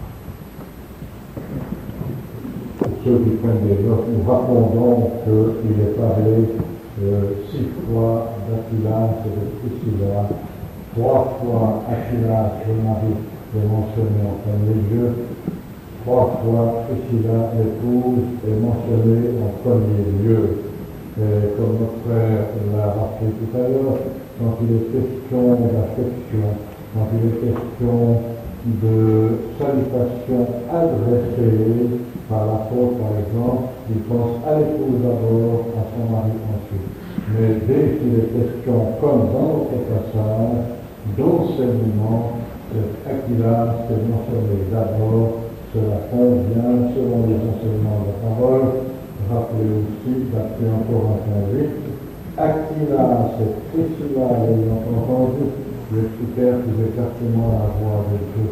Pour ceux qui prennent des notes, nous rappelons donc qu'il est parlé euh, six fois d'Aquilas et de Priscilla, trois fois Aquilas, le mari, est mentionné en premier lieu, trois fois Priscilla, l'épouse, est mentionnée en premier lieu. Et comme notre frère l'a rappelé tout à l'heure, quand il est question d'affection, quand il est question de salutation adressée par l'apôtre, par exemple, il pense à l'épouse d'abord, à son mari ensuite. Mais dès qu'il est question, comme dans notre passage, d'enseignement, c'est Aquilas qui est mentionné d'abord. Cela convient selon les enseignements de la parole. Rappelez aussi, d'après en Corinthiens huit, Aquilas et Priscilla ayant entendu, l'expliquèrent qu'ils écartement la voix de Dieu.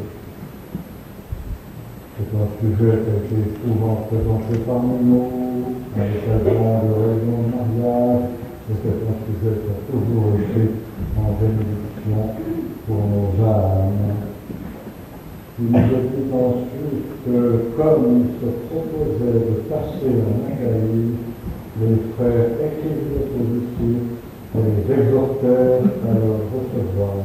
C'est un sujet qui a été souvent présenté parmi nous, à l'occasion de réunions de mariage, et c'est un sujet qui a toujours été en bénédiction pour nos âmes. Il nous a dit ensuite que comme il se proposait de passer en Achaïe, les frères écrivirent aux disciples et les exhortèrent à leur recevoir.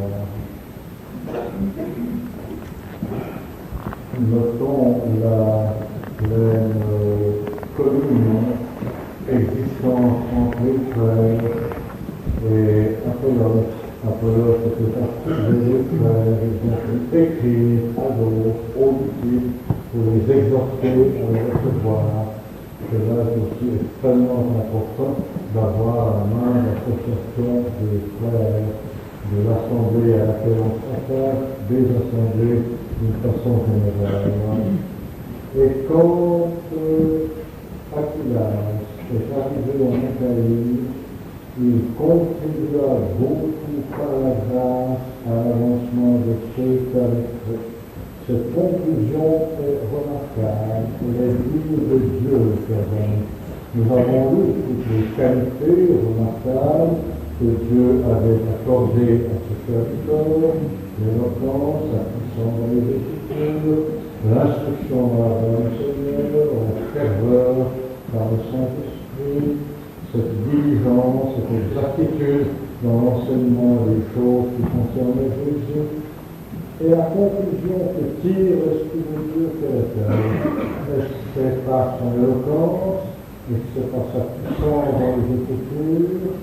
Notons la pleine communion existante entre les frères et Apollos Apollos était approuvé, frères, écrit à d'autres, aux disciples, pour les exhorter à le recevoir. Cela est aussi extrêmement important d'avoir à main l'association des frères, de l'assemblée à laquelle on s'attache, des assemblées d'une façon générale. Et quand euh, Aquilas est arrivé en Italie, il contribua beaucoup par la grâce à l'avancement de ceux qu'avec eux. Cette conclusion est remarquable, elle est digne de Dieu, chers amis. Nous avons lu toutes les qualités remarquables que Dieu avait accordées à ce serviteur, l'éloquence, la puissance dans les Écritures, l'instruction dans la voie du Seigneur, la ferveur par le Saint-Esprit, cette diligence, cette exactitude dans l'enseignement des choses qui concernaient Jésus. Et la conclusion que tire l'Esprit de Dieu, quelle est-elle? C'est par son éloquence, et c'est par sa puissance dans les Écritures.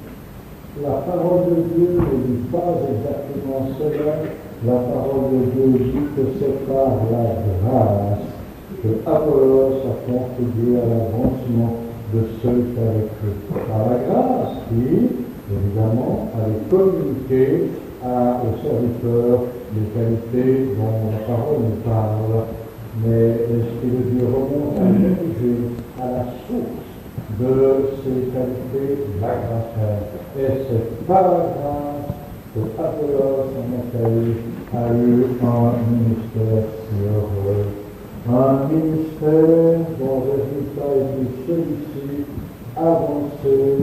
La parole de Dieu ne dit pas exactement cela. La parole de Dieu dit que c'est par la grâce que Apollos a contribué à l'avancement de ceux qui avaient cru. Par la grâce qui, évidemment, avait communiqué à, aux serviteurs les qualités dont la parole nous parle, mais l'Esprit de Dieu remonte à l'origine, à la source de ces qualités, la grâce. Et c'est par la grâce que Apollos en Achaïe a eu un ministère si heureux. Un ministère dont le résultat était celui-ci, avancer,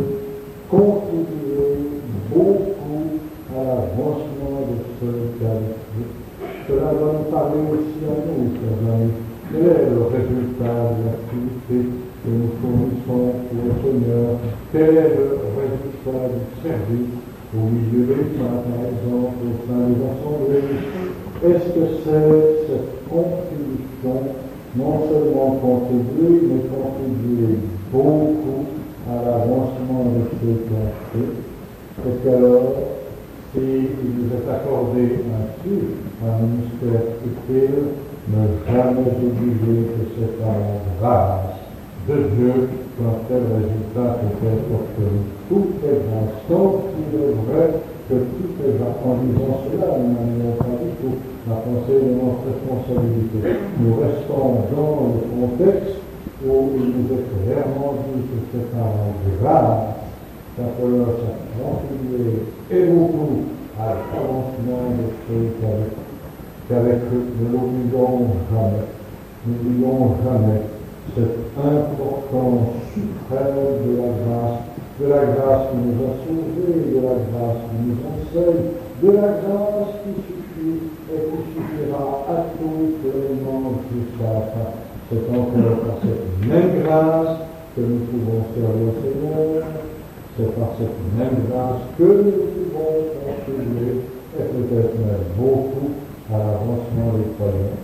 contribuer beaucoup à l'avancement de ceux qui avaient cru. Cela va nous parler aussi à nous, chers amis. Quel est le résultat de l'activité que nous fournissons pour le Seigneur? Quel est le résultat du service au milieu des saints, par exemple, au sein des assemblées? Est-ce que c'est cette contribution, non seulement contribuer, mais contribuer beaucoup à l'avancement de ceux qui ont fait? Et qu'alors, s'il nous est accordé ainsi un ministère utile, ne jamais oublier que c'est par la grâce de Dieu qu'un tel résultat peut être obtenu. Tout est grâce, tant qu'il est vrai que tout est grâce. En disant cela, nous n'amenons pas du tout la pensée de notre responsabilité. Nous restons dans le contexte où il nous est clairement dit que c'est par la grâce qu'Apollos a contribué et beaucoup à l'avancement de ceux qu'avec eux nous n'oublions jamais, n'oublions jamais cette importance suprême de la grâce, de la grâce qui nous a sauvés, de la grâce qui nous enseigne, de la grâce qui suffit et qui suffira à tous les mondes jusqu'à la fin. C'est encore par cette même grâce que nous pouvons servir au Seigneur, c'est par cette même grâce que nous pouvons contribuer, et peut-être même beaucoup, à l'avancement des croyants.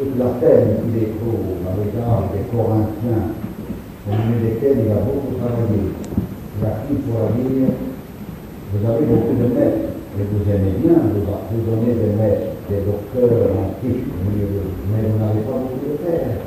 toute la peine qu'il éprouve à l'égard des Corinthiens, au milieu desquels il a beaucoup travaillé. Il a pris pour dire, vous avez beaucoup de maîtres, et vous aimez bien, vous vous donnez des maîtres, des docteurs antiques, mais vous n'avez pas beaucoup de pères.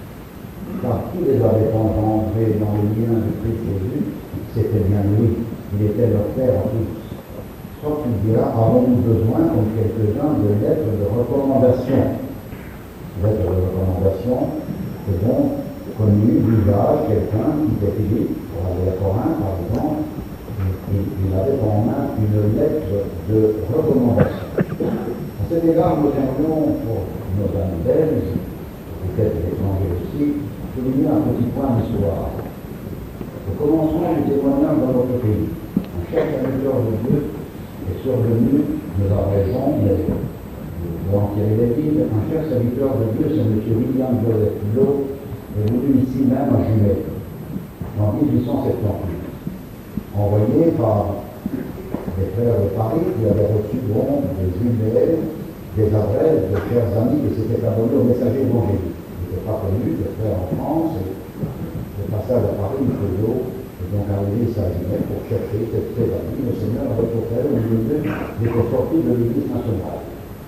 Car qui les avait engendrés dans le lien de Christ Jésus, c'était bien lui. Il était leur père à tous. Soit tu diras, avons-nous besoin, comme quelques-uns, de lettres de recommandation. Lettres de recommandation, c'est donc connu d'usage, quelqu'un qui était Philippe, pour aller à Corinthe par exemple, il, il avait en main une lettre de recommandation. À cet égard, nous aimerions, pour nos amis belges, peut-être étrangers aussi, souligner un petit point d'histoire. Au commencement du témoignage dans notre pays, un chef serviteur de Dieu est survenu, nous a raison, mais nous devons tirer les lignes, un chef serviteur de Dieu, c'est M. William Joseph Lowe, est venu ici même à Jumet, en dix-huit cent soixante-dix-huit, envoyé par des frères de Paris qui avaient reçu donc des emails, des adresses de chers amis qui s'étaient abonnés au messager évangélique. Il n'était pas connu, des frères en France, et le passage à Paris, il faisait l'eau, et donc arrivé ici à Jumet pour chercher ses amis. Le Seigneur avait procuré au milieu, il était sorti de l'Église nationale.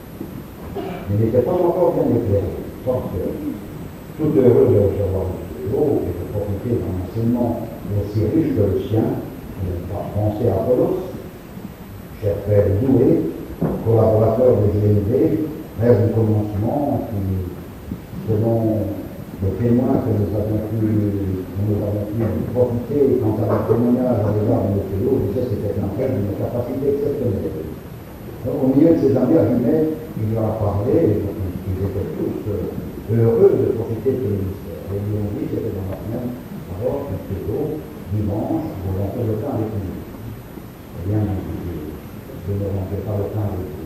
Il n'était pas encore bien éclairé, sauf que tout heureux de recevoir M. Lowe et de profiter d'un enseignement aussi riche que le sien, par penser à Apollos, cher frère doué, collaborateur des G N D, frère du commencement, qui, selon le témoin que nous avons pu, que nous avons pu profiter quant à la témoignage à l'égard de M. Lowe, disait que c'était un frère d'une capacité exceptionnelle. Donc, au milieu de ces amis à Jumet, il leur a parlé, et ils étaient tous euh, heureux de profiter de ce ministère. Et ils lui ont dit, c'était dans la semaine, alors, M. Lowe, dimanche, vous rentrez le pain avec nous. Eh bien, je ne rentrais pas le pain avec vous.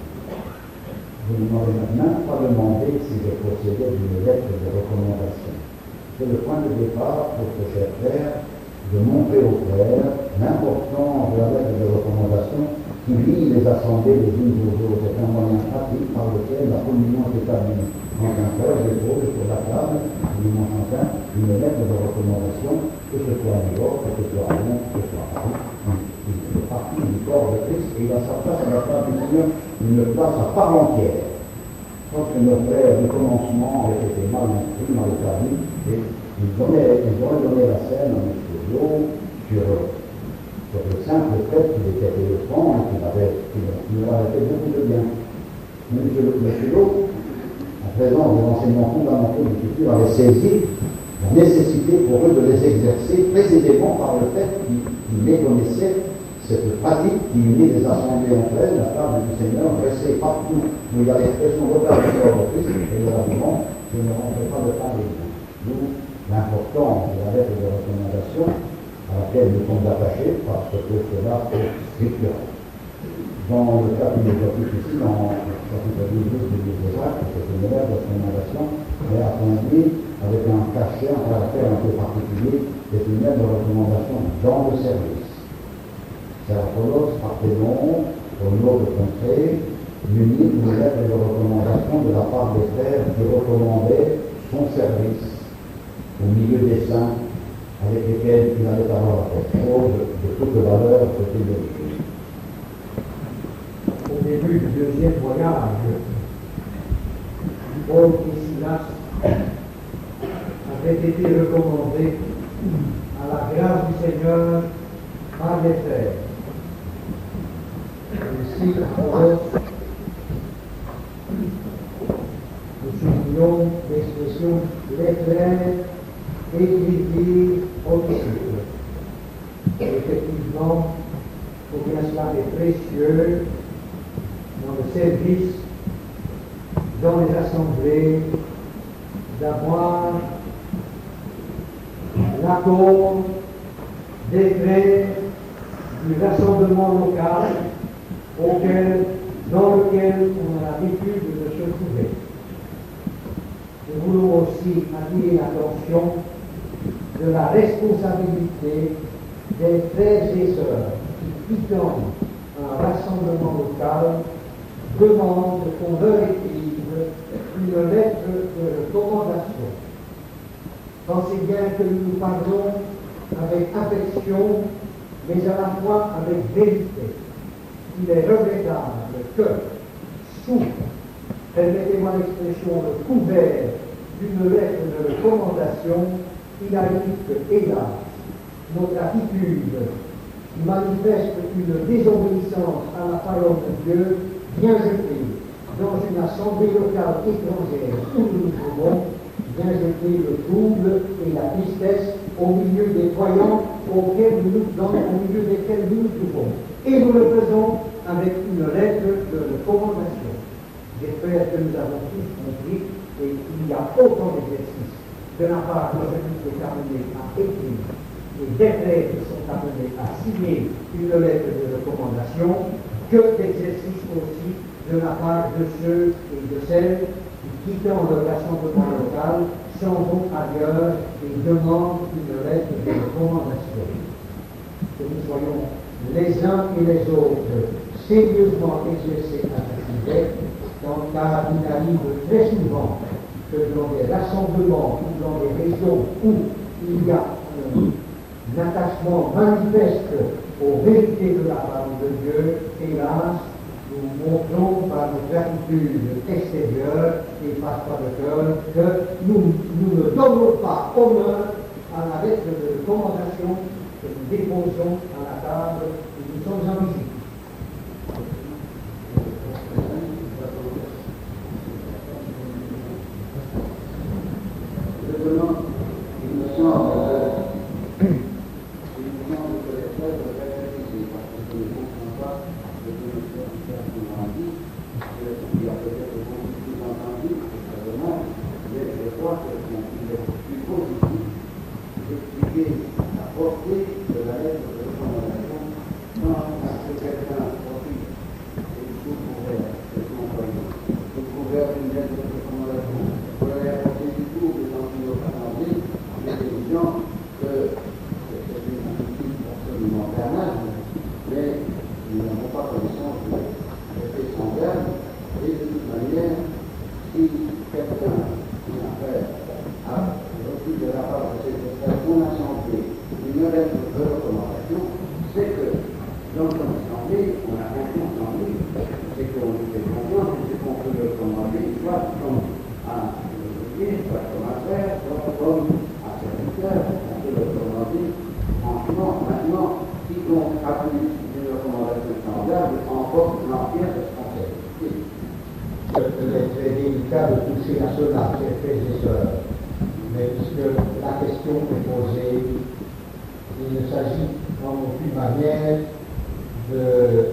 Vous ne m'aurez même pas demandé si je possédais d'une lettre de recommandation. C'est le point de départ pour ce cher frère de montrer aux frères l'importance de la lettre de recommandation qui lie les assemblées les unes aux autres. C'est un moyen pratique par lequel la communion est établie. Quand un frère dépose sur la table, du dimanche matin, une lettre de recommandation, que ce soit à New York, que ce soit à Londres, que ce soit à Paris, il fait partie du corps de Christ et il a sa place à la table du Seigneur, une place à part entière. Je pense que nos frères du commencement avaient été mal instruits, mal établis, et ils donnaient, ils auraient donné la scène à M. Lowe sur, sur le simple fait qu'il était éloquent et qu'il avait, qu'il, qu'il leur avait fait beaucoup de bien. M. Lowe, en présence des enseignements fondamentaux du futur, avait saisi la nécessité pour eux de les exercer précisément par le fait qu'ils, qu'ils méconnaissaient cette pratique qui unit les assemblées entre elles, la table du Seigneur dressée partout où il y a l'expression regarde du corps de Christ et le argument je ne rentrerai pas de pain avec vous. D'où l'importance de la lettre de recommandation à laquelle nous sommes attachés parce que cela est scriptural. Dans le cas qui nous occupe ici, dans le chapitre dix-huit du livre des Actes, c'est une lettre de recommandation, mais a conduit avec un cachet, un caractère un peu particulier, c'est une lettre de recommandation dans le service. C'est Apollos Parthénon, au nom de contrée, muni d'une lettre de recommandation de la part des frères qui recommandaient son service au milieu des saints avec lesquels il allait avoir quelque chose de toute valeur côté de l'Église. Au début du deuxième voyage, Paul et Silas avaient été recommandés à la grâce du Seigneur par les frères. Ainsi, Apollos, nous soulignons l'expression les frères écrivit au disciple. Effectivement, combien cela est précieux dans le service, dans les assemblées, d'avoir l'accord des frères du rassemblement local auquel, dans lequel on a l'habitude de se trouver. Nous voulons aussi attirer l'attention de la responsabilité des frères et sœurs qui, quittant un rassemblement local, demandent qu'on leur écrive une lettre de recommandation. Pensez bien que nous nous parlons avec affection, mais à la fois avec vérité. Il est regrettable que, sous, permettez-moi l'expression, le couvert d'une lettre de recommandation, il arrive que, hélas, notre attitude manifeste une désobéissance à la parole de Dieu bien jetée dans une assemblée locale étrangère où nous nous trouvons, bien jeter le trouble et la tristesse au milieu des croyants auxquels nous nous dans, au milieu desquels nous nous trouvons. Et nous le faisons avec une lettre de recommandation. J'espère que nous avons tous compris et qu'il y a autant d'exercices de la part de celui qui est amené à écrire et des prêtres qui sont amenés à signer une lettre de recommandation que d'exercices aussi de la part de ceux et de celles qui, quittant leur rassemblement local, s'en vont ailleurs et demandent une lettre de recommandation. Que nous soyons les uns et les autres sérieusement exercés à ce sujet, car il arrive très souvent que dans des rassemblements ou dans des régions où il y a un, un attachement manifeste aux vérités de la parole de Dieu, hélas, nous montrons par notre attitude extérieure et par le cœur que nous, nous ne donnons pas honneur à la lettre de recommandation que nous déposons à la table et nous sommes en visite. Je demande, il me semble, il me semble que les frères devraient réaliser, parce que je ne comprends pas ce que le frère nous a dit, il y a peut-être beaucoup plus entendu, vraiment, mais je crois qu'il est plus positif d'expliquer la portée de la lettre de recommandation sans que quelqu'un profite et sous couvert de son croyant, sous couvert d'une lettre de recommandation. Pour aller apporter du tout dans une autre assemblée, il est évident que c'est une attitude absolument banale, mais nous n'avons pas connaissance de rester sans garde, et de toute manière, si quelqu'un qui a fait a reçu de la part de ses frères son assemblée une lettre de recommandation, c'est que dans son assemblée, on a confiance en lui, c'est qu'on lui fait confiance, c'est qu'on peut le recommander, soit comme à soit comme un frère, soit comme un serviteur, on peut le recommander. Franchement, maintenant, quiconque a pu une recommandation semblable emporte l'entière responsabilité. Il est très délicat de toucher à cela, chers frères et sœurs, mais puisque la question est posée, il ne s'agit en aucune manière de,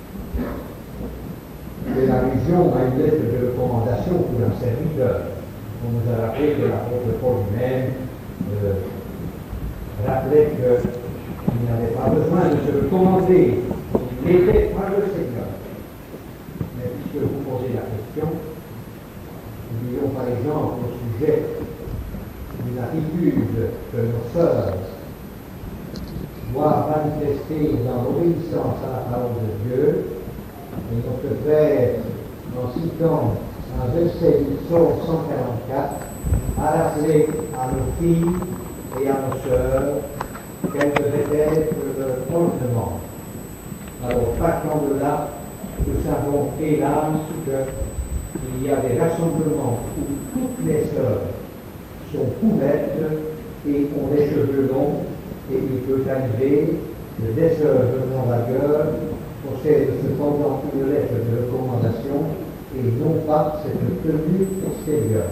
de l'allusion à une lettre de recommandation pour un serviteur. On nous a rappelé que l'apôtre Paul lui-même euh, rappelait qu'il n'avait pas besoin de se recommander, il était par le Seigneur. Mais puisque vous posez la question, disons par exemple au sujet d'une attitude que nos sœurs doivent manifester dans l'obéissance à la parole de Dieu, et notre frère, en citant un verset du psaume cent quarante-quatre, a rappelé à nos filles et à nos sœurs quel devait être leur ornement. Alors, partant de là, nous savons, hélas, qu'il y a des rassemblements où toutes les sœurs sont couvertes et ont des cheveux longs, et il peut arriver que des sœurs venant d'ailleurs possèdent cependant une lettre de recommandation et non pas cette tenue extérieure.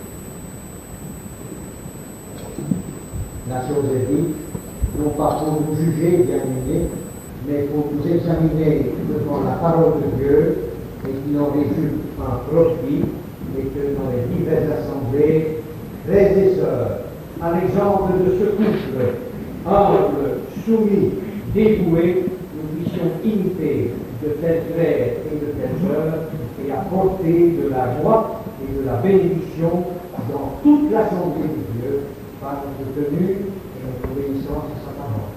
La chose est dite, non pas pour nous juger, bien aimés, mais pour nous examiner devant la parole de Dieu et qui en résulte un profit, et que dans les diverses assemblées, frères et sœurs, à l'exemple de ce couple, humble, soumis, dévoué, nous puissions imiter de tels frères et de telles sœurs et apporter de la joie et de la bénédiction dans toute l'assemblée de Dieu par notre tenue et notre obéissance à sa parole.